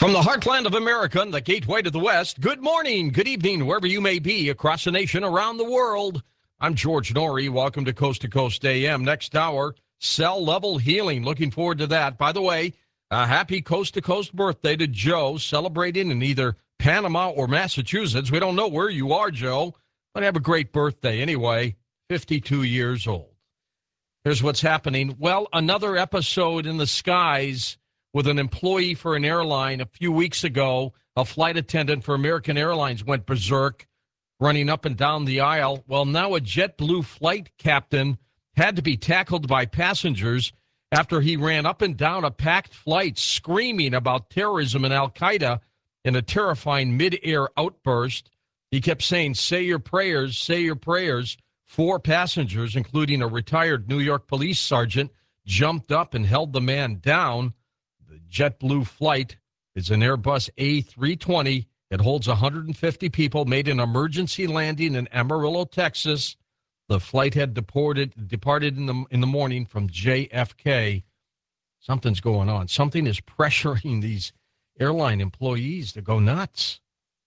From the heartland of America and the gateway to the West, good morning, good evening, wherever you may be across the nation, around the world. I'm George Norrie. Welcome to Coast AM. Next hour, cell level healing. Looking forward to that. By the way, a happy Coast to Coast birthday to Joe, celebrating in either Panama or Massachusetts. We don't know where you are, Joe, but have a great birthday anyway. 52 years old. Here's what's happening. Well, another episode in the skies with an employee for an airline. A few weeks ago, a flight attendant for American Airlines went berserk, running up and down the aisle. Well, now a JetBlue flight captain had to be tackled by passengers after he ran up and down a packed flight screaming about terrorism and Al-Qaeda in a terrifying mid-air outburst. He kept saying, "Say your prayers, say your prayers." 4 passengers, including a retired New York police sergeant, jumped up and held the man down. The JetBlue flight is an Airbus A320. It holds 150 people, made an emergency landing in Amarillo, Texas. The flight had departed in the morning from JFK. Something's going on. Something is pressuring these airline employees to go nuts.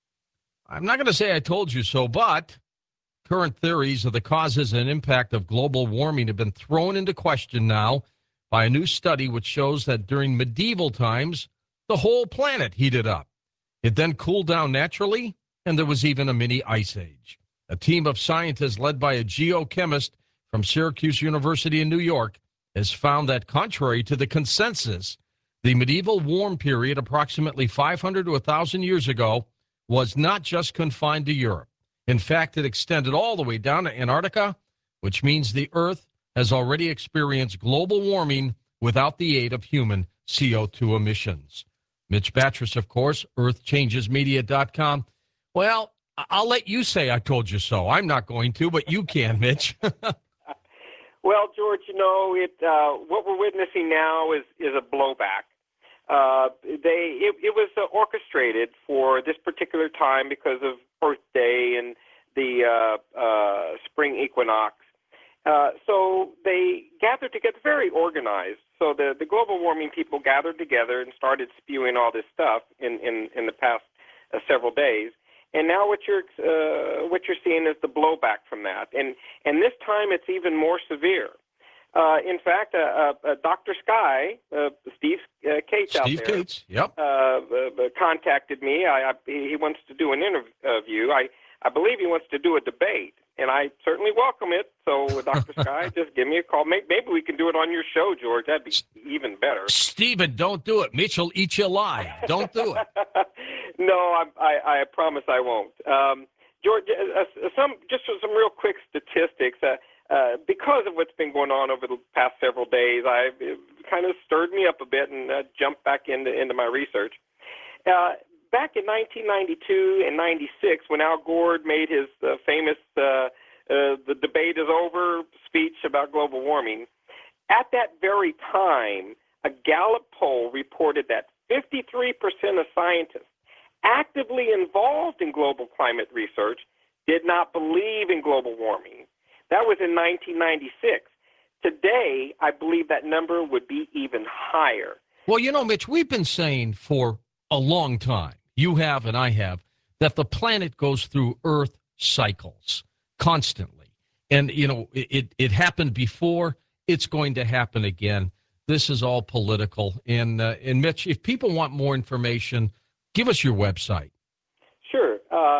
I'm not going to say I told you so, but current theories of the causes and impact of global warming have been thrown into question now by a new study which shows that during medieval times, the whole planet heated up. It then cooled down naturally, and there was even a mini ice age. A team of scientists led by a geochemist from Syracuse University in New York has found that, contrary to the consensus, the medieval warm period approximately 500 to 1,000 years ago was not just confined to Europe. In fact, it extended all the way down to Antarctica, which means the Earth has already experienced global warming without the aid of human CO2 emissions. Mitch Batris, of course, earthchangesmedia.com. Well, I'll let you say I told you so. I'm not going to, but you can, Mitch. Well, George, what we're witnessing now is a blowback. It was orchestrated for this particular time because of Earth Day and the spring equinox. So they gathered together, very organized. So the global warming people gathered together and started spewing all this stuff in the past several days. And now what you're seeing is the blowback from that. And this time it's even more severe. In fact, Dr. Sky, Steve Cates out there, Steve Cates, yep, contacted me. He wants to do an interview. I believe he wants to do a debate, and I certainly welcome it. So, Dr. Sky, just give me a call. Maybe we can do it on your show, George. That'd be even better. Steven, don't do it. Mitch will eat you alive. Don't do it. No, I promise I won't. George, some real quick statistics. Because of what's been going on over the past several days, it kind of stirred me up a bit and jumped back into my research. Back in 1992 and 96, when Al Gore made his famous "the debate is over" speech about global warming, at that very time, a Gallup poll reported that 53% of scientists actively involved in global climate research did not believe in global warming. That was in 1996. Today, I believe that number would be even higher. Well, Mitch, we've been saying for a long time, you have and I have, that the planet goes through Earth cycles constantly. And, it happened before. It's going to happen again. This is all political. And Mitch, if people want more information, give us your website. Sure.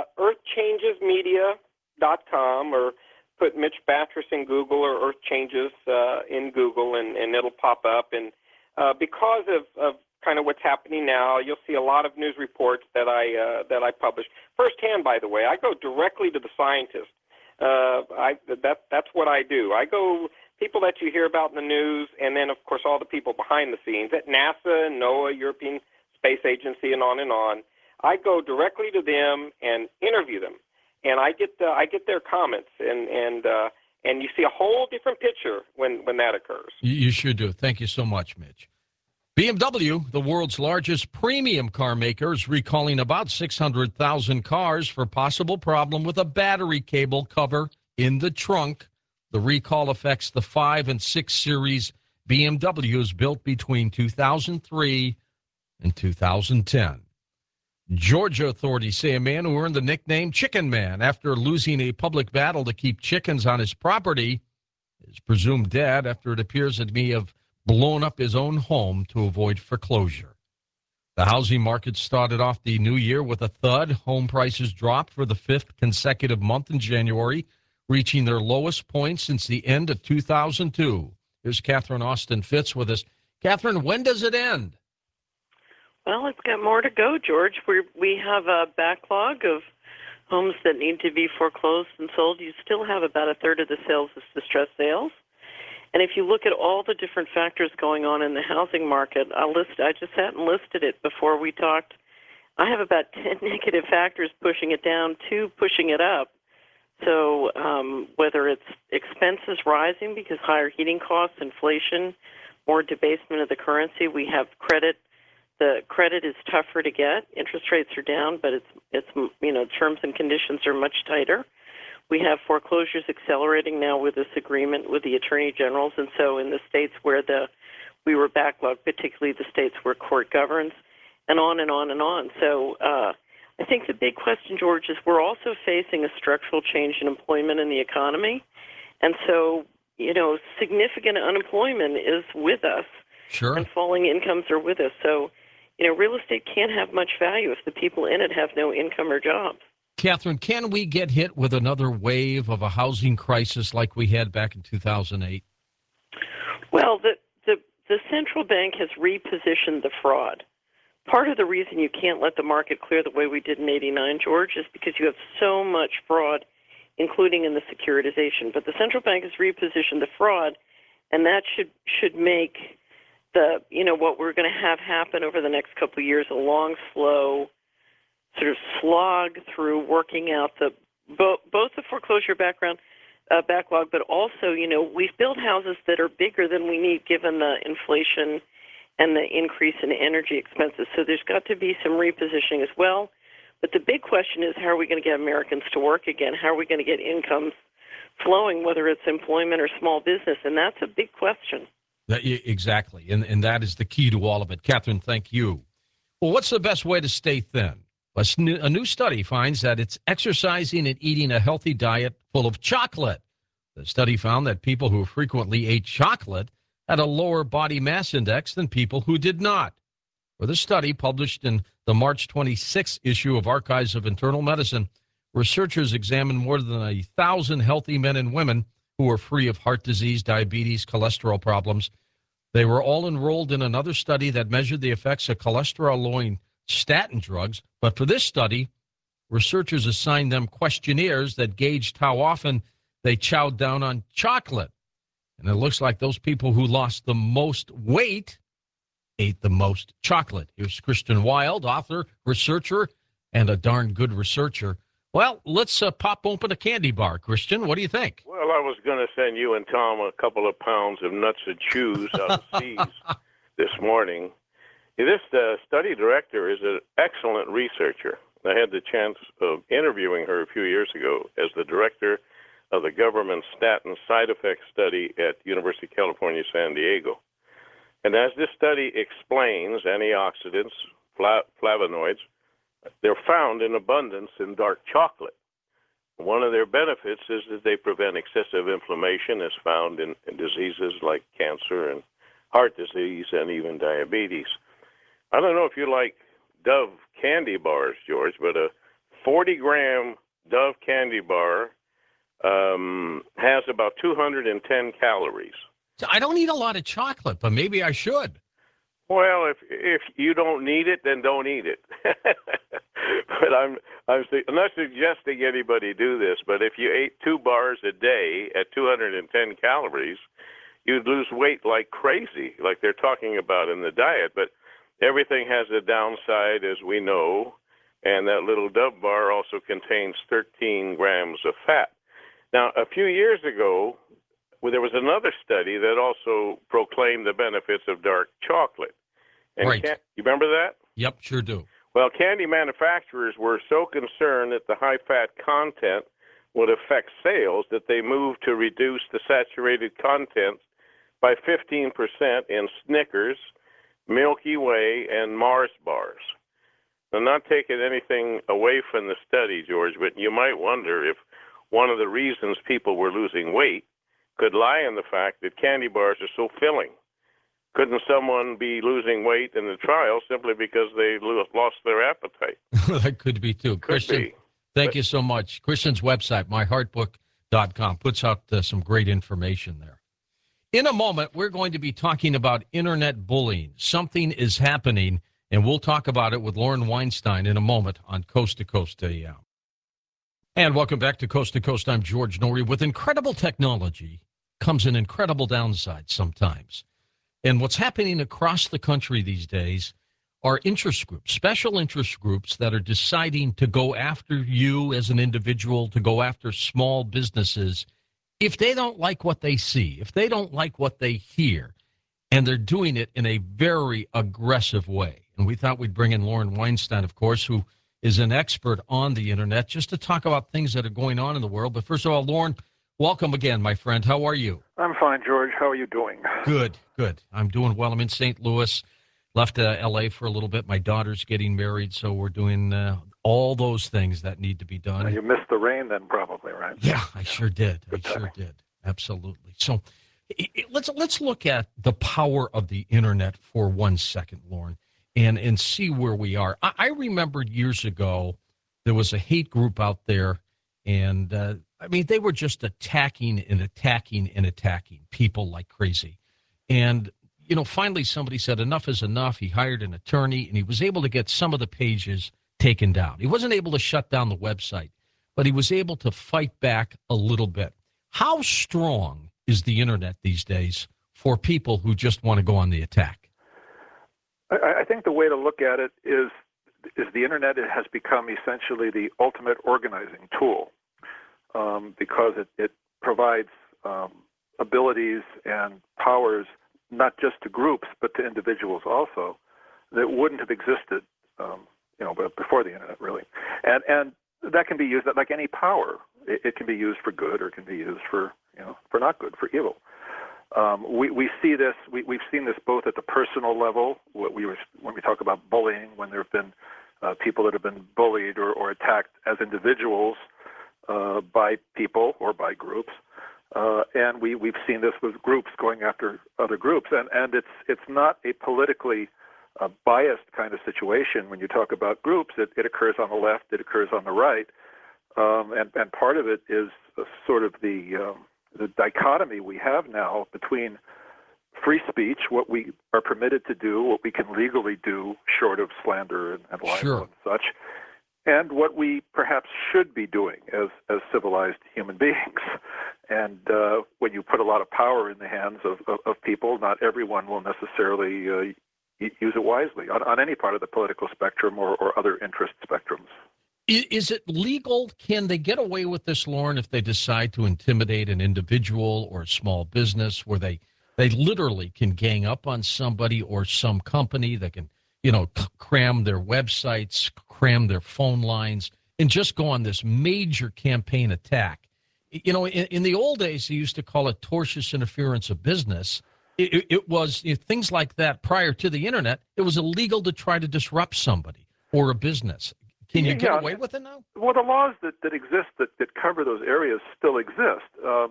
earthchangesmedia.com, or put Mitch Batris in Google or Earth Changes in Google, and it'll pop up. And because of kind of what's happening now, you'll see a lot of news reports that I publish firsthand. By the way, I go directly to the scientists. That's what I do. I go people that you hear about in the news, and then of course all the people behind the scenes at NASA, NOAA, European Space Agency, and on and on. I go directly to them and interview them. And I get their comments, and you see a whole different picture when that occurs. You sure do. Thank you so much, Mitch. BMW, the world's largest premium car maker, is recalling about 600,000 cars for possible problem with a battery cable cover in the trunk. The recall affects the 5 and 6 Series BMWs built between 2003 and 2010. Georgia authorities say a man who earned the nickname Chicken Man after losing a public battle to keep chickens on his property is presumed dead after it appears that he may have blown up his own home to avoid foreclosure. The housing market started off the new year with a thud. Home prices dropped for the fifth consecutive month in January, reaching their lowest point since the end of 2002. Here's Catherine Austin Fitz with us. Catherine, when does it end? Well, it's got more to go, George. We have a backlog of homes that need to be foreclosed and sold. You still have about a third of the sales as distressed sales. And if you look at all the different factors going on in the housing market, I just sat and listed it before we talked. I have about 10 negative factors pushing it down, 2 pushing it up. So whether it's expenses rising because higher heating costs, inflation, more debasement of the currency, we have credit. The credit is tougher to get. Interest rates are down, but it's terms and conditions are much tighter. We have foreclosures accelerating now with this agreement with the attorney generals, and so in the states where we were backlogged, particularly the states where court governs, and on and on and on. So I think the big question, George, is we're also facing a structural change in employment in the economy, and so significant unemployment is with us. Sure. And falling incomes are with us. So, real estate can't have much value if the people in it have no income or jobs. Catherine, can we get hit with another wave of a housing crisis like we had back in 2008? Well, the central bank has repositioned the fraud. Part of the reason you can't let the market clear the way we did in '89, George, is because you have so much fraud, including in the securitization. But the central bank has repositioned the fraud, and that should make what we're going to have happen over the next couple of years, a long, slow sort of slog through working out both the foreclosure backlog, but also, we've built houses that are bigger than we need given the inflation and the increase in energy expenses. So there's got to be some repositioning as well. But the big question is, how are we going to get Americans to work again? How are we going to get incomes flowing, whether it's employment or small business? And that's a big question. Exactly, and that is the key to all of it. Catherine, thank you. Well, what's the best way to stay thin? A new study finds that it's exercising and eating a healthy diet full of chocolate. The study found that people who frequently ate chocolate had a lower body mass index than people who did not. For the study published in the March 26th issue of Archives of Internal Medicine, researchers examined more than 1,000 healthy men and women who were free of heart disease, diabetes, cholesterol problems. They were all enrolled in another study that measured the effects of cholesterol-lowering statin drugs. But for this study, researchers assigned them questionnaires that gauged how often they chowed down on chocolate. And it looks like those people who lost the most weight ate the most chocolate. Here's Christian Wild, author, researcher, and a darn good researcher. Well, let's pop open a candy bar. Christian, what do you think? Well, I was going to send you and Tom a couple of pounds of nuts and chews out of See's this morning. This study director is an excellent researcher. I had the chance of interviewing her a few years ago as the director of the government statin side effects study at University of California, San Diego. And as this study explains, antioxidants, flavonoids, they're found in abundance in dark chocolate. One of their benefits is that they prevent excessive inflammation as found in diseases like cancer and heart disease and even diabetes. I don't know if you like Dove candy bars, George, but a 40-gram Dove candy bar has about 210 calories. I don't eat a lot of chocolate, but maybe I should. Well, if you don't need it, then don't eat it. But I'm not suggesting anybody do this, but if you ate 2 bars a day at 210 calories, you'd lose weight like crazy, like they're talking about in the diet. But everything has a downside, as we know, and that little Dove bar also contains 13 grams of fat. Now, a few years ago, there was another study that also proclaimed the benefits of dark chocolate. And right. You remember that? Yep, sure do. Well, candy manufacturers were so concerned that the high-fat content would affect sales that they moved to reduce the saturated content by 15% in Snickers, Milky Way, and Mars bars. I'm not taking anything away from the study, George, but you might wonder if one of the reasons people were losing weight could lie in the fact that candy bars are so filling. Couldn't someone be losing weight in the trial simply because they lost their appetite? That could be too. Christian, thank you so much. Christian's website, myheartbook.com, puts out some great information there. In a moment, we're going to be talking about internet bullying. Something is happening, and we'll talk about it with Lauren Weinstein in a moment on Coast to Coast AM. And welcome back to Coast to Coast. I'm George Noory. With incredible technology comes an incredible downside sometimes. And what's happening across the country these days are interest groups, special interest groups that are deciding to go after you as an individual, to go after small businesses, if they don't like what they see, if they don't like what they hear, and they're doing it in a very aggressive way. And we thought we'd bring in Lauren Weinstein, of course, who is an expert on the internet, just to talk about things that are going on in the world. But first of all, Lauren, welcome again, my friend. How are you? I'm fine, George. How are you doing? Good, good. I'm doing well. I'm in St. Louis. Left L.A. for a little bit. My daughter's getting married, so we're doing all those things that need to be done. You missed the rain then, probably, right? Yeah, I sure did. Sure did. Absolutely. So let's look at the power of the internet for 1 second, Lauren, and see where we are. I remember years ago there was a hate group out there, and they were just attacking people like crazy. And finally somebody said enough is enough. He hired an attorney, and he was able to get some of the pages taken down. He wasn't able to shut down the website, but he was able to fight back a little bit. How strong is the internet these days for people who just want to go on the attack? I think the way to look at it is the internet has become essentially the ultimate organizing tool, because it provides abilities and powers not just to groups but to individuals also that wouldn't have existed before the internet, really. And that can be used like any power. It can be used for good, or it can be used for not good, for evil. We see this. We've seen this both at the personal level. When we talk about bullying, when there have been people that have been bullied or attacked as individuals by people or by groups, and we've seen this with groups going after other groups, and it's not a politically biased kind of situation. When you talk about groups, it occurs on the left, it occurs on the right, and part of it is sort of the dichotomy we have now between free speech, what we are permitted to do, what we can legally do short of slander and libel Sure. and such, and what we perhaps should be doing as civilized human beings. And when you put a lot of power in the hands of people, not everyone will necessarily use it wisely on any part of the political spectrum or other interest spectrums. Is it legal? Can they get away with this, Lauren, if they decide to intimidate an individual or a small business where they literally can gang up on somebody or some company that can, cram their websites, cram their phone lines, and just go on this major campaign attack? In the old days, they used to call it tortious interference of business. It was things like that prior to the internet. It was illegal to try to disrupt somebody or a business. Can you get away with it now? Well, the laws that exist that cover those areas still exist.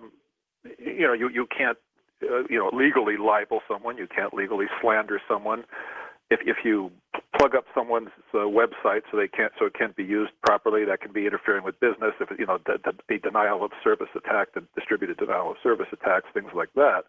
You can't legally libel someone. You can't legally slander someone. If you plug up someone's website so it can't be used properly, that can be interfering with business. If a denial of service attack, the distributed denial of service attacks, things like that.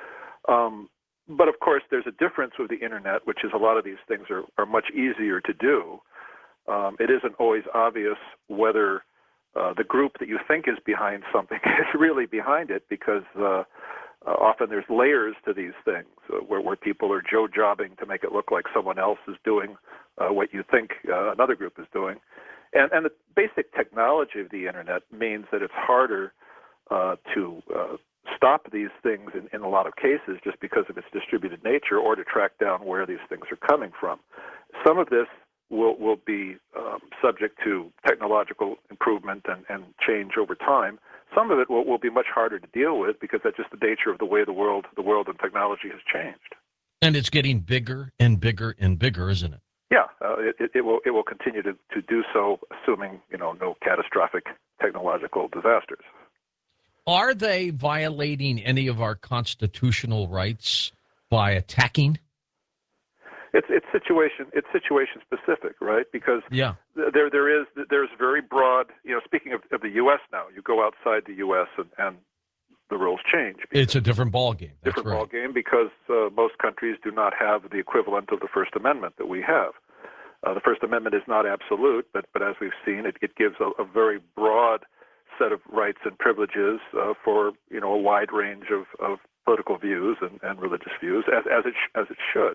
But of course, there's a difference with the internet, which is a lot of these things are much easier to do. It isn't always obvious whether the group that you think is behind something is really behind it, because often there's layers to these things where people are jobbing to make it look like someone else is doing what you think another group is doing. And the basic technology of the internet means that it's harder to stop these things in a lot of cases just because of its distributed nature, or to track down where these things are coming from. Some of this will be subject to technological improvement and change over time. Some of it will be much harder to deal with because that's just the nature of the way the world and technology has changed. And it's getting bigger and bigger and bigger, isn't it? Yeah, it will continue to do so, assuming no catastrophic technological disasters. Are they violating any of our constitutional rights by attacking? It's situation specific, right? Because Yeah. there's very broad. Speaking of the U.S. now, you go outside the U.S. and the rules change. It's a different ballgame. Different ballgame because most countries do not have the equivalent of the First Amendment that we have. The First Amendment is not absolute, but as we've seen, it gives a very broad set of rights and privileges for a wide range of political views and religious views, as it should.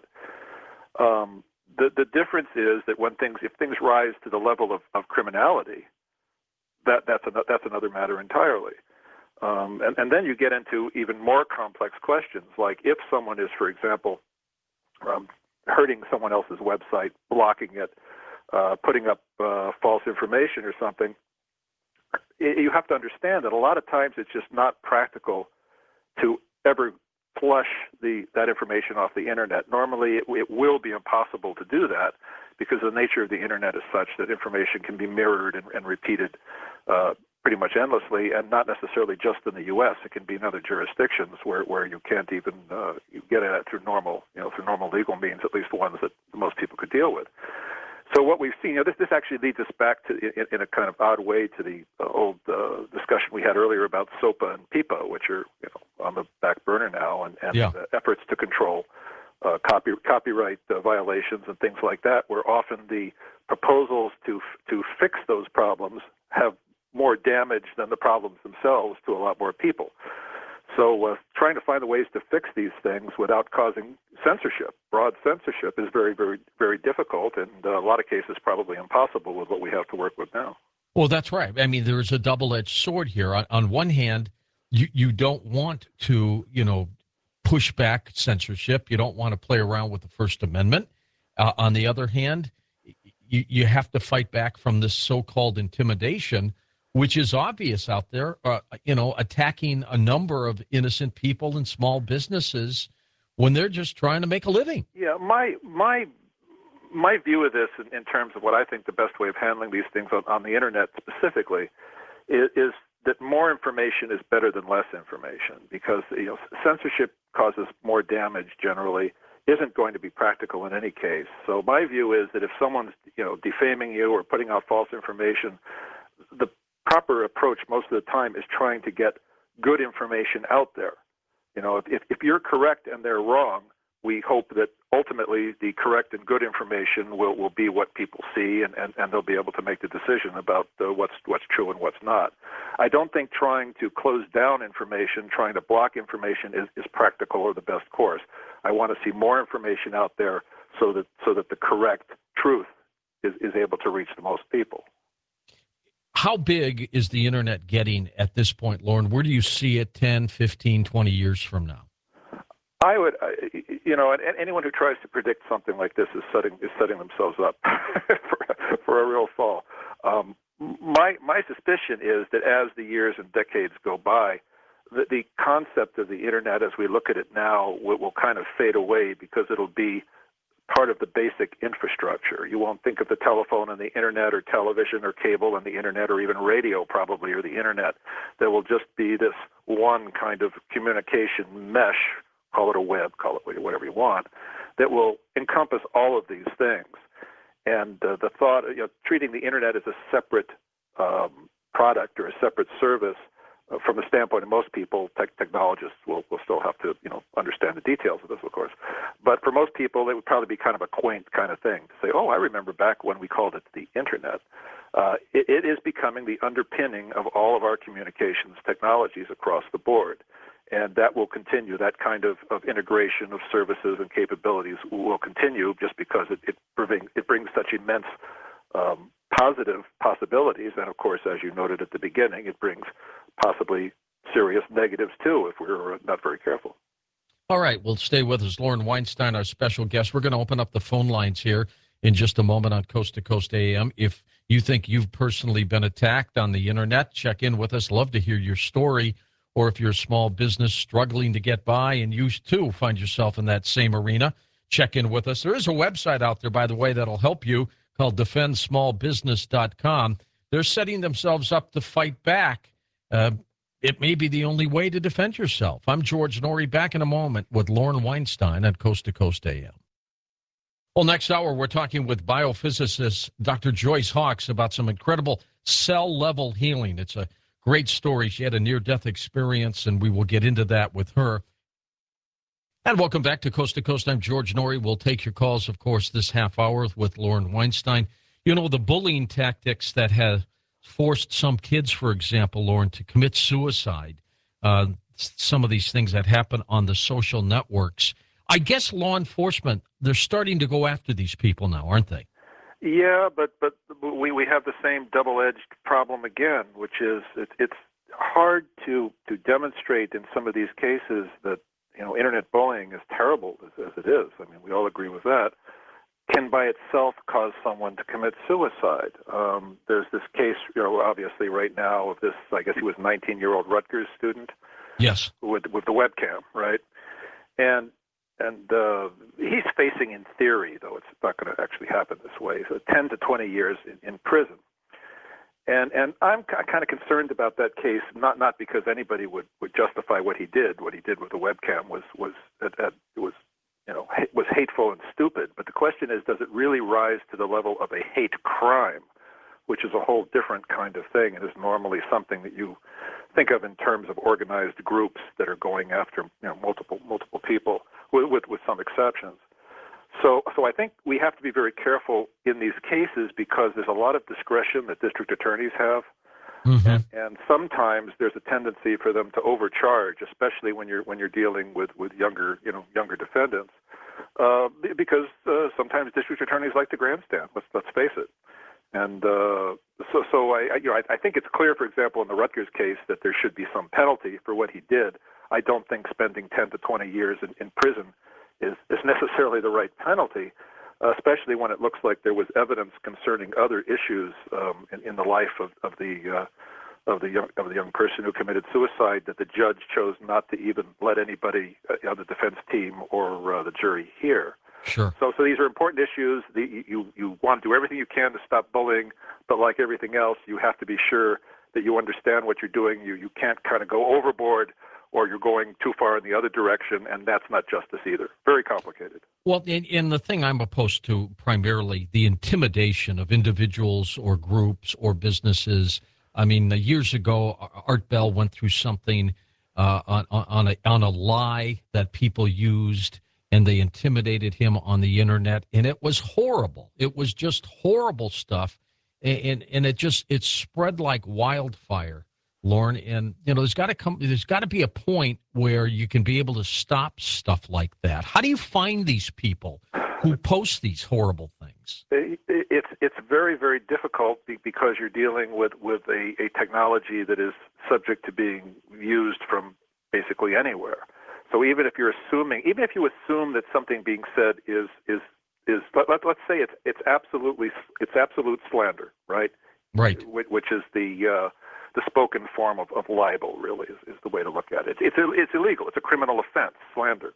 The difference is that if things rise to the level of criminality, that's another matter entirely. And then you get into even more complex questions, like if someone is, for example, hurting someone else's website, blocking it, putting up false information or something, you have to understand that a lot of times it's just not practical to ever flush that information off the internet. Normally, it will be impossible to do that because the nature of the internet is such that information can be mirrored and repeated pretty much endlessly, and not necessarily just in the U.S. It can be in other jurisdictions where you can't even you get at it through normal legal means, at least ones that most people could deal with. So what we've seen, this actually leads us back to, in a kind of odd way, to the old discussion we had earlier about SOPA and PIPA, which are on the back burner now, and efforts to control copyright violations and things like that, where often the proposals to fix those problems have more damage than the problems themselves to a lot more people. So trying to find the ways to fix these things without causing censorship, broad censorship, is very, very, very difficult, and in a lot of cases probably impossible with what we have to work with now. Well, that's right. I mean, there's a double-edged sword here. On one hand, you don't want to, push back censorship. You don't want to play around with the First Amendment. On the other hand, you have to fight back from this so-called intimidation, which is obvious out there, attacking a number of innocent people and small businesses when they're just trying to make a living. Yeah, my view of this in terms of what I think the best way of handling these things on the internet specifically is that more information is better than less information, because censorship causes more damage generally, isn't going to be practical in any case. So my view is that if someone's defaming you or putting out false information, the proper approach most of the time is trying to get good information out there. If you're correct and they're wrong, we hope that ultimately the correct and good information will be what people see, and they'll be able to make the decision about what's true and what's not. I don't think trying to close down information, trying to block information is practical or the best course. I want to see more information out there so that the correct truth is able to reach the most people. How big is the internet getting at this point, Lauren? Where do you see it 10, 15, 20 years from now? I would, anyone who tries to predict something like this is setting themselves up for a real fall. My suspicion is that as the years and decades go by, the concept of the internet as we look at it now will kind of fade away, because it'll be part of the basic infrastructure. You won't think of the telephone and the internet, or television or cable and the internet, or even radio probably, or the internet. There will just be this one kind of communication mesh, call it a web, call it whatever you want, that will encompass all of these things. And the thought, treating the internet as a separate product or a separate service, from the standpoint of most people, technologists will still have to understand the details of this, of course. But for most people, it would probably be kind of a quaint kind of thing to say, oh, I remember back when we called it the internet. It is becoming the underpinning of all of our communications technologies across the board. And that will continue. That kind of integration of services and capabilities will continue, just because it brings such immense positive possibilities. And, of course, as you noted at the beginning, it brings possibly serious negatives, too, if we're not very careful. All right. Well, stay with us. Lauren Weinstein, our special guest. We're going to open up the phone lines here in just a moment on Coast to Coast AM. If you think you've personally been attacked on the internet, check in with us. Love to hear your story. Or if you're a small business struggling to get by and you, too, find yourself in that same arena, check in with us. There is a website out there, by the way, that'll help you called defendsmallbusiness.com. They're setting themselves up to fight back. It may be the only way to defend yourself. I'm George Noory, back in a moment with Lauren Weinstein at Coast to Coast AM. Well, next hour, we're talking with biophysicist Dr. Joyce Hawkes about some incredible cell-level healing. It's a great story. She had a near-death experience, and we will get into that with her. And welcome back to Coast. I'm George Noory. We'll take your calls, of course, this half hour with Lauren Weinstein. You know, the bullying tactics that have forced some kids, for example, Lauren, to commit suicide, some of these things that happen on the social networks. I guess law enforcement, they're starting to go after these people now, aren't they? Yeah, but we have the same double-edged problem again, which is it's hard to demonstrate in some of these cases that, you know, internet bullying, as terrible as it is, I mean, we all agree with that, can by itself cause someone to commit suicide. There's this case, you know, obviously right now of this, I guess he was a 19-year-old Rutgers student. Yes. With the webcam, right? And he's facing, in theory, though it's not going to actually happen this way, so 10 to 20 years in prison. And I'm kind of concerned about that case, not because anybody would justify what he did. What he did with the webcam was hateful and stupid. But the question is, does it really rise to the level of a hate crime, which is a whole different kind of thing, and is normally something that you think of in terms of organized groups that are going after, you know, multiple people, with some exceptions. So I think we have to be very careful in these cases because there's a lot of discretion that district attorneys have, and sometimes there's a tendency for them to overcharge, especially when you're dealing with younger defendants, because sometimes district attorneys like to grandstand. Let's face it. And so I think it's clear, for example, in the Rutgers case that there should be some penalty for what he did. I don't think spending 10 to 20 years in prison is necessarily the right penalty, especially when it looks like there was evidence concerning other issues in the life of the young person who committed suicide that the judge chose not to even let anybody on the defense team or the jury hear. Sure. So these are important issues. You want to do everything you can to stop bullying, but like everything else, you have to be sure that you understand what you're doing. You can't kind of go overboard, or you're going too far in the other direction, and that's not justice either. Very complicated. Well, and the thing I'm opposed to primarily, the intimidation of individuals or groups or businesses. I mean, years ago, Art Bell went through something on a lie that people used, and they intimidated him on the internet, and it was horrible. It was just horrible stuff, and it spread like wildfire, Lauren. And you know, there's got to be a point where you can be able to stop stuff like that. How do you find these people who post these horrible things? It's very, very difficult because you're dealing with a technology that is subject to being used from basically anywhere. So even if you assume that something being said is let's say it's absolute slander, right? Right. Which is the spoken form of libel, really is the way to look at it. It's illegal. It's a criminal offense, slander.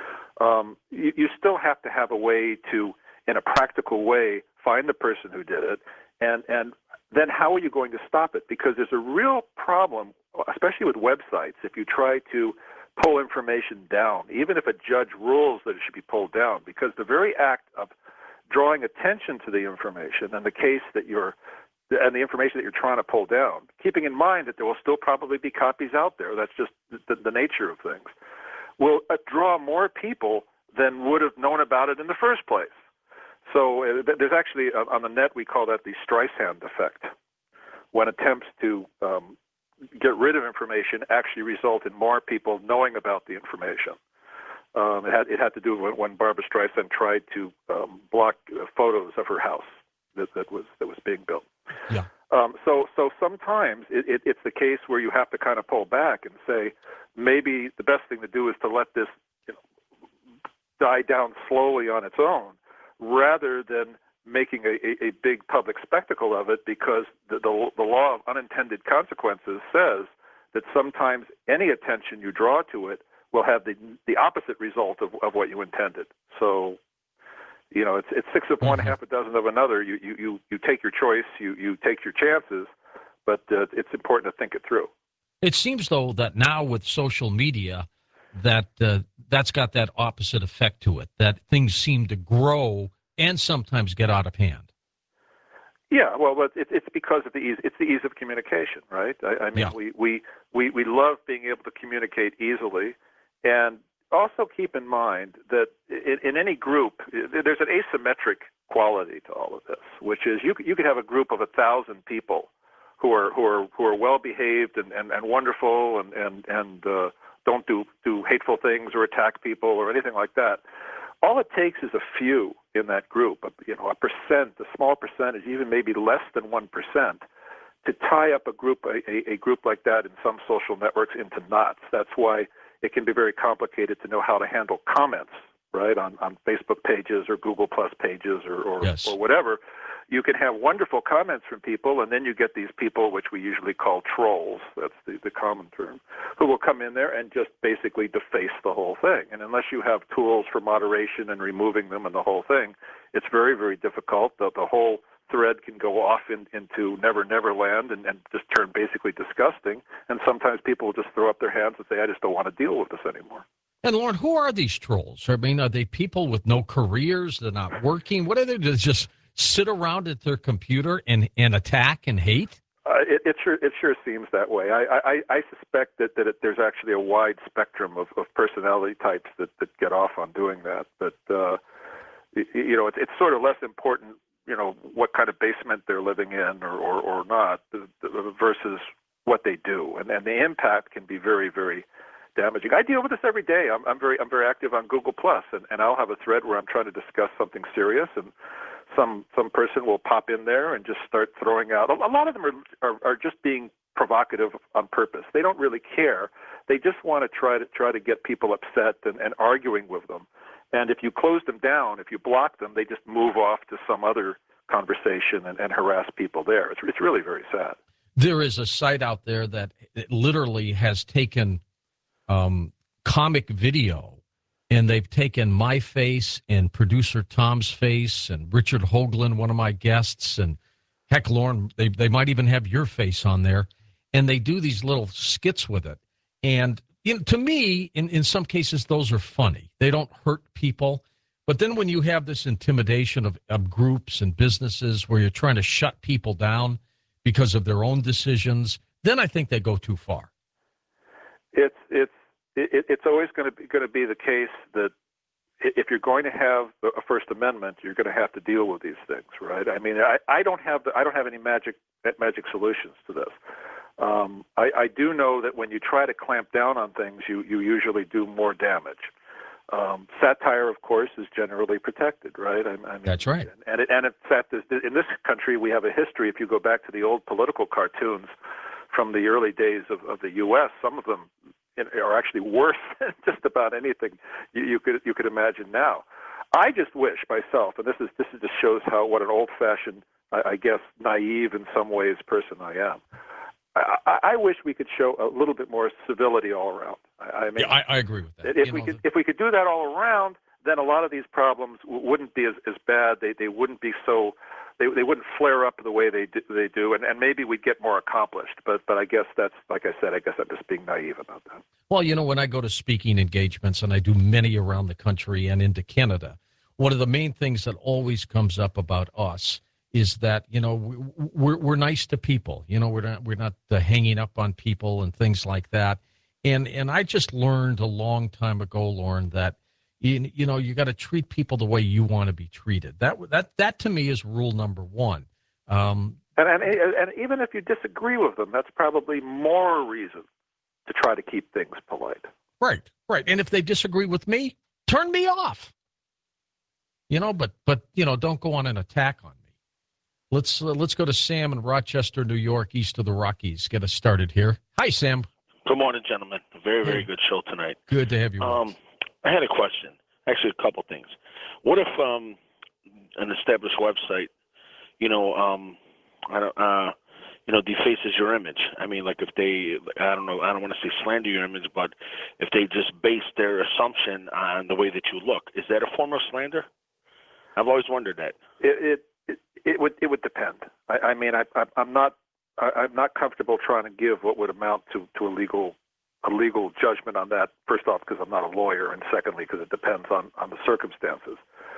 You still have to have a way to, in a practical way, find the person who did it, and then how are you going to stop it? Because there's a real problem, especially with websites, if you try to pull information down, even if a judge rules that it should be pulled down, because the very act of drawing attention to the information and the case that and the information that you're trying to pull down, keeping in mind that there will still probably be copies out there, that's just the nature of things, will draw more people than would have known about it in the first place. So there's actually, on the net, we call that the Streisand effect, when attempts to get rid of information actually result in more people knowing about the information. It had to do with when Barbra Streisand tried to block photos of her house that was being built. Yeah. So sometimes it's the case where you have to kind of pull back and say, maybe the best thing to do is to let this die down slowly on its own, rather than making a big public spectacle of it, because the law of unintended consequences says that sometimes any attention you draw to it will have the opposite result of what you intended. So, it's six of one, half a dozen of another. You take your choice, you take your chances, but it's important to think it through. It seems, though, that now with social media, that's got that opposite effect to it, that things seem to grow and sometimes get out of hand. Yeah, well, but it's because of the ease. It's the ease of communication, right? I mean, Yeah. we love being able to communicate easily, and also keep in mind that in any group, there's an asymmetric quality to all of this, which is you could have a group of 1,000 people who are well behaved and wonderful and don't do hateful things or attack people or anything like that. All it takes is a few in that group, a percent, a small percentage, even maybe less than 1%, to tie up a group like that in some social networks into knots. That's why it can be very complicated to know how to handle comments, right, on Facebook pages or Google Plus pages or whatever. You can have wonderful comments from people, and then you get these people, which we usually call trolls, that's the common term, who will come in there and just basically deface the whole thing. And unless you have tools for moderation and removing them and the whole thing, it's very, very difficult. The whole thread can go off into never land and just turn basically disgusting. And sometimes people will just throw up their hands and say, I just don't want to deal with this anymore. And, Lauren, who are these trolls? I mean, are they people with no careers? They're not working? What are they? Just sit around at their computer and attack and hate? It sure seems that way. I suspect that there's actually a wide spectrum of personality types that get off on doing that. But it's sort of less important, what kind of basement they're living in or not, versus what they do, and the impact can be very, very damaging. I deal with this every day. I'm very active on Google Plus, and I'll have a thread where I'm trying to discuss something serious, and some person will pop in there and just start throwing out. A lot of them are just being provocative on purpose. They don't really care. They just want to try to get people upset and arguing with them. And if you close them down, if you block them, they just move off to some other conversation and harass people there. It's really very sad. There is a site out there that literally has taken comic video, and they've taken my face and producer Tom's face and Richard Hoagland, one of my guests, and heck, Lauren, they might even have your face on there, and they do these little skits with it. And to me, in some cases, those are funny. They don't hurt people. But then when you have this intimidation of groups and businesses where you're trying to shut people down because of their own decisions, then I think they go too far. It's always going to be the case that if you're going to have a First Amendment, you're going to have to deal with these things, right? I mean, I don't have any magic solutions to this. I do know that when you try to clamp down on things, you usually do more damage. Satire, of course, is generally protected, right? I mean, that's right. And in fact, in this country, we have a history. If you go back to the old political cartoons from the early days of the U.S., some of them are actually worse than just about anything you could imagine now. I just wish myself, and this just shows what an old-fashioned, I guess, naive in some ways person I am. I wish we could show a little bit more civility all around. I agree with that. If we could do that all around, then a lot of these problems wouldn't be as bad. They wouldn't be so. They wouldn't flare up the way they do, and maybe we'd get more accomplished. But I guess that's, like I said, I guess I'm just being naive about that. Well, when I go to speaking engagements, and I do many around the country and into Canada, one of the main things that always comes up about us is that we're nice to people. We're not hanging up on people and things like that. And I just learned a long time ago, Lauren, that you got to treat people the way you want to be treated. That to me is rule number one. And even if you disagree with them, that's probably more reason to try to keep things polite. Right. And if they disagree with me, turn me off. But don't go on an attack on me. Let's go to Sam in Rochester, New York, east of the Rockies. Get us started here. Hi, Sam. Good morning, gentlemen. Very, very good show tonight. Good to have you. I had a question. Actually, a couple things. What if an established website, defaces your image. I mean, like if they, I don't know, I don't want to say slander your image, but if they just base their assumption on the way that you look, is that a form of slander? I've always wondered that. It would depend. I'm not comfortable trying to give what would amount to a legal judgment on that. First off, because I'm not a lawyer, and secondly, because it depends on the circumstances.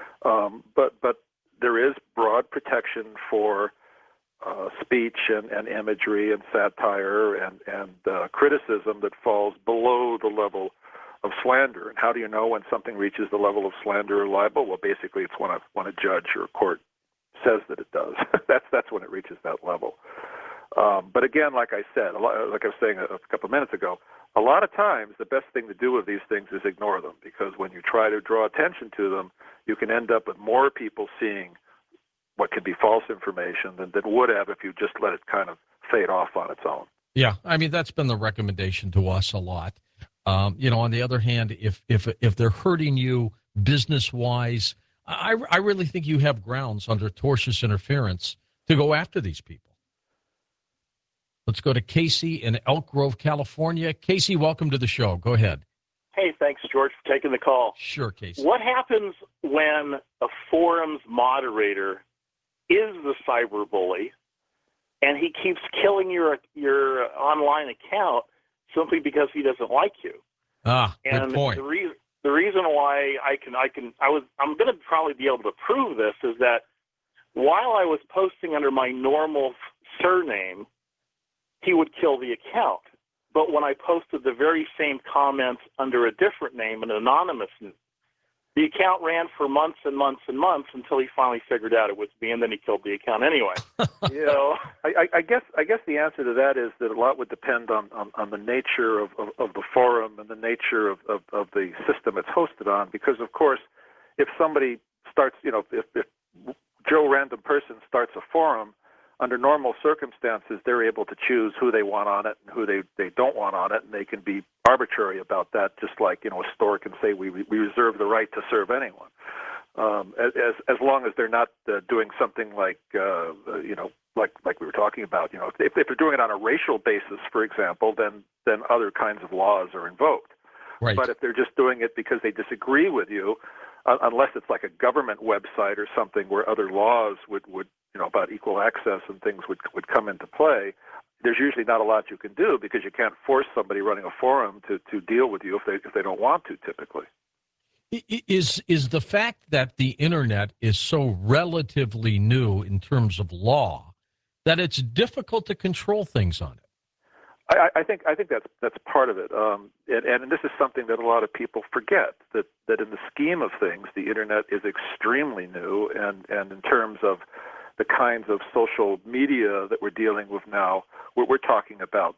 But there is broad protection for speech and imagery and satire and criticism that falls below the level of slander. And how do you know when something reaches the level of slander or libel? Well, basically, it's when a judge or a court says that it does. that's when it reaches that level. But again, like I said, like I was saying a couple of minutes ago, a lot of times the best thing to do with these things is ignore them, because when you try to draw attention to them, you can end up with more people seeing what could be false information than would have if you just let it kind of fade off on its own. Yeah, I mean, that's been the recommendation to us a lot. On the other hand, if they're hurting you business-wise, I really think you have grounds under tortious interference to go after these people. Let's go to Casey in Elk Grove, California. Casey, welcome to the show. Go ahead. Hey, thanks, George, for taking the call. Sure, Casey. What happens when a forum's moderator is the cyber bully and he keeps killing your online account simply because he doesn't like you? Good point. The reason why I'm going to probably be able to prove this is that while I was posting under my normal surname, he would kill the account. But when I posted the very same comments under a different name, an anonymous, the account ran for months and months and months until he finally figured out it was me, and then he killed the account anyway. Yeah. So I guess the answer to that is that a lot would depend on the nature of the forum and the nature of the system it's hosted on. Because of course, if somebody starts, if Joe Random Person starts a forum, under normal circumstances, they're able to choose who they want on it and who they don't want on it, and they can be arbitrary about that, just like, a store can say we reserve the right to serve anyone. As long as they're not doing something like like we were talking about, if they're doing it on a racial basis, for example, then other kinds of laws are invoked. Right. But if they're just doing it because they disagree with you, unless it's like a government website or something where other laws would about equal access and things would come into play, there's usually not a lot you can do, because you can't force somebody running a forum to deal with you if they don't want to, typically. Is the fact that the internet is so relatively new in terms of law that it's difficult to control things on it? I think that's part of it, and this is something that a lot of people forget, that in the scheme of things, the internet is extremely new, and in terms of the kinds of social media that we're dealing with now, we're talking about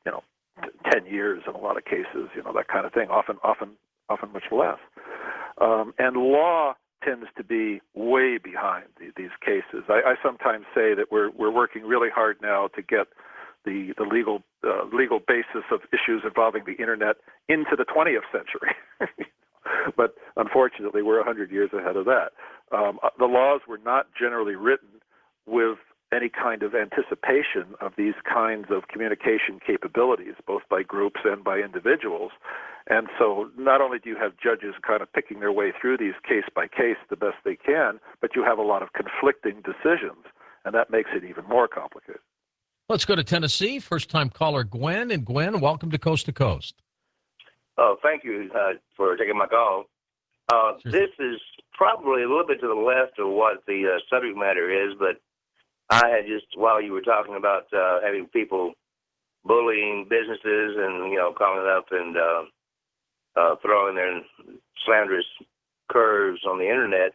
10 years in a lot of cases, that kind of thing, often much less, and law tends to be way behind these cases. I sometimes say that we're working really hard now to get the legal basis of issues involving the internet into the 20th century. But unfortunately, we're 100 years ahead of that. The laws were not generally written with any kind of anticipation of these kinds of communication capabilities, both by groups and by individuals. And so not only do you have judges kind of picking their way through these case by case the best they can, but you have a lot of conflicting decisions, and that makes it even more complicated. Let's go to Tennessee. First-time caller Gwen. And Gwen, welcome to Coast to Coast. Oh, thank you for taking my call. Sure. This is probably a little bit to the left of what the subject matter is, but I had just, while you were talking about having people bullying businesses and, calling it up and throwing their slanderous curves on the internet,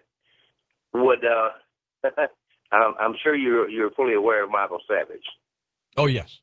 I'm sure you're fully aware of Michael Savage. Oh, yes.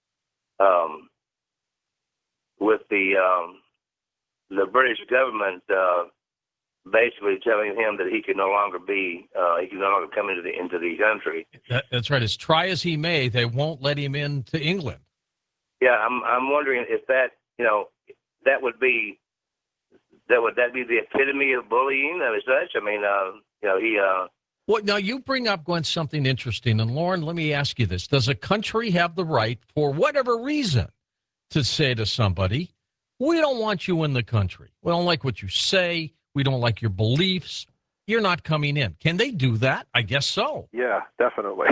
With the British government basically telling him that he can no longer come into the country. That's right. As try as he may, they won't let him into England. Yeah, I'm wondering if that would be the epitome of bullying as such. I mean, he Well, now you bring up, Gwen, something interesting. And Lauren, let me ask you this. Does a country have the right, for whatever reason, to say to somebody, we don't want you in the country. We don't like what you say. We don't like your beliefs. You're not coming in. Can they do that? I guess so. Yeah, definitely.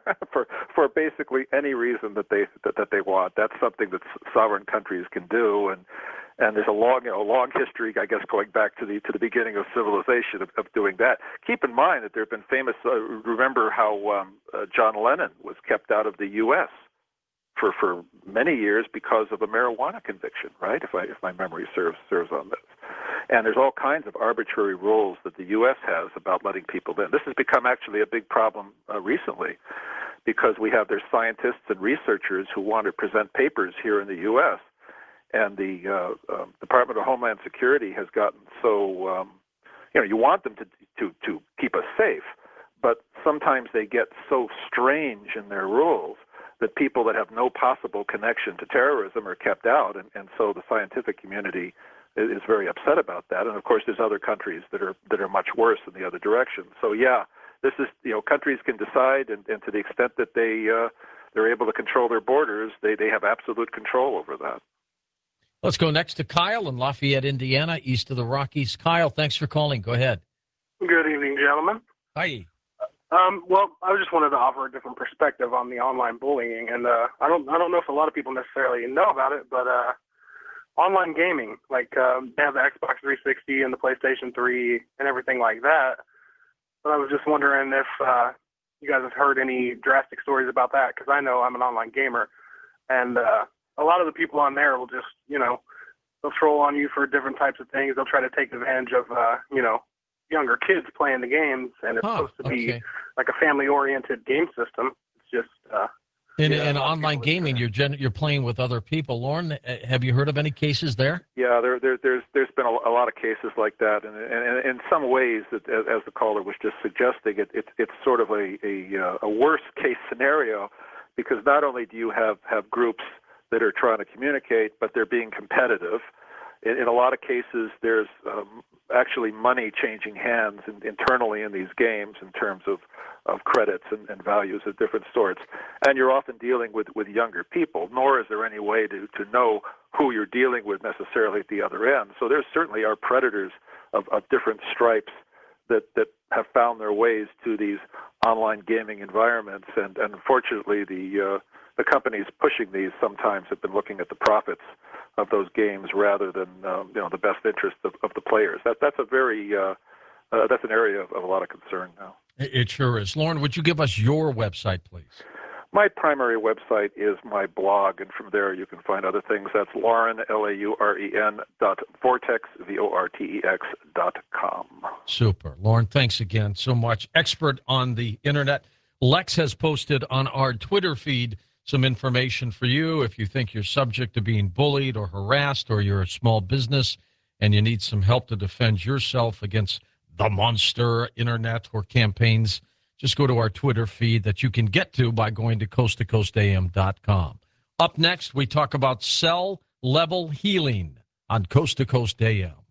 for basically any reason that they want. That's something that sovereign countries can do, and there's a long history, I guess, going back to the beginning of civilization of doing that. Keep in mind that there have been famous. Remember how John Lennon was kept out of the U.S. for many years because of a marijuana conviction, right? If my memory serves on this. And there's all kinds of arbitrary rules that the U.S. has about letting people in. This has become actually a big problem recently, because we have their scientists and researchers who want to present papers here in the U.S. And the Department of Homeland Security has gotten so, you want them to keep us safe, but sometimes they get so strange in their rules that people that have no possible connection to terrorism are kept out, and so the scientific community is very upset about that. And of course, there's other countries that are much worse in the other direction. So yeah, this is, countries can decide, and to the extent that they're able to control their borders, they have absolute control over that. Let's go next to Kyle in Lafayette, Indiana, east of the Rockies. Kyle, thanks for calling. Go ahead. Good evening, gentlemen. Hi. Well, I just wanted to offer a different perspective on the online bullying, and I don't know if a lot of people necessarily know about it, but online gaming, like they have the Xbox 360 and the PlayStation 3 and everything like that. But I was just wondering if you guys have heard any drastic stories about that, because I know I'm an online gamer, and a lot of the people on there will just, they'll troll on you for different types of things. They'll try to take advantage of, younger kids playing the games, and it's supposed to be like a family-oriented game system. It's just in online gaming, you're playing with other people. Lauren, have you heard of any cases there? Yeah, there's been a lot of cases like that, and in some ways, as the caller was just suggesting, it's sort of a worst case scenario, because not only do you have groups that are trying to communicate, but they're being competitive. In a lot of cases, there's actually money changing hands internally in these games in terms of credits and values of different sorts. And you're often dealing with younger people, nor is there any way to know who you're dealing with necessarily at the other end. So there certainly are predators of different stripes that have found their ways to these online gaming environments. And unfortunately, the companies pushing these sometimes have been looking at the profits of those games rather than the best interest of the players. That's a very that's an area of a lot of concern now. It sure is. Lauren, would you give us your website, please? My primary website is my blog, and from there you can find other things. That's Lauren, LAUREN, .vortex, VORTEX.com. Super. Lauren, thanks again so much. Expert on the internet. Lex has posted on our Twitter feed some information for you if you think you're subject to being bullied or harassed, or you're a small business and you need some help to defend yourself against the monster internet or campaigns. Just go to our Twitter feed that you can get to by going to coasttocoastam.com. Up next, we talk about cell level healing on Coast to Coast AM.